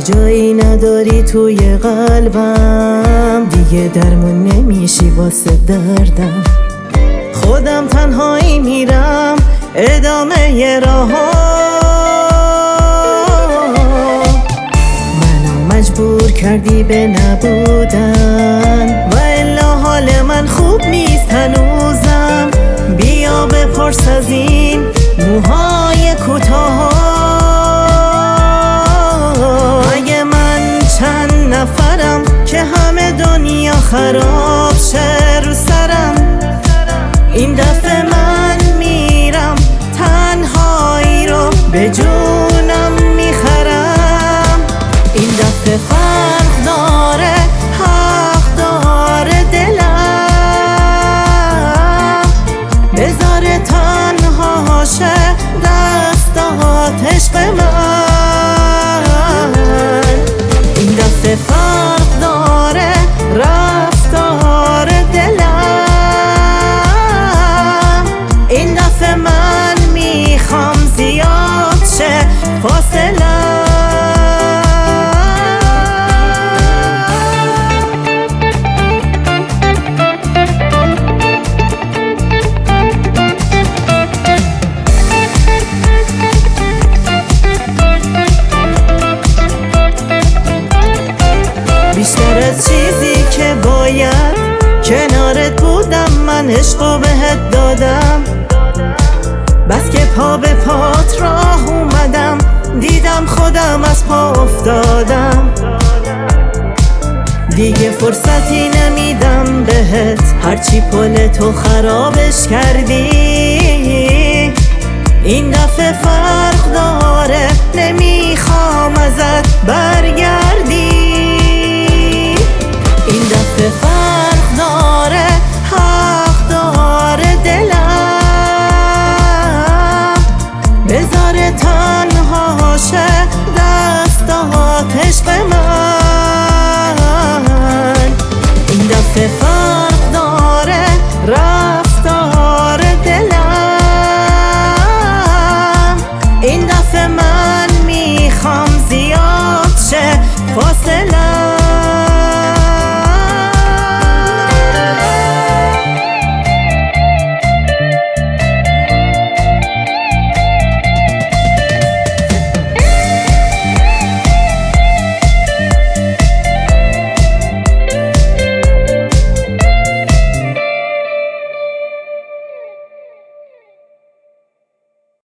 جایی نداری توی قلبم، دیگه درمون نمیشی واسه دردم. خودم تنهایی میرم ادامه راهو، منو مجبور کردی به نبودن، و الا حال من خوب نیست هنوزم. بیا بپرس از این موهای کوتاه، اگه من چند نفرم که همه دنیا خراب شه رو سرم. این دفعه من میرم تنهایی رو به جونم میخرم. این دفعه فرق داره، حق داره دلم، بذاره تنها شه دستات عشق من. این دفعه فرق داره رفتار دلم، این دفعه من میخوام زیاد شه فاصله. بیشتر از چیزی که باید کنارت بودم، من عشقو بهت دادم. بس که پا به پات راه اومدم، دیدم خودم از پا افتادم. دیگه فرصتی نمیدم بهت، هرچی پل تو خرابش کردی. این دفعه فرق داره، نمیخوام ازت برگردی.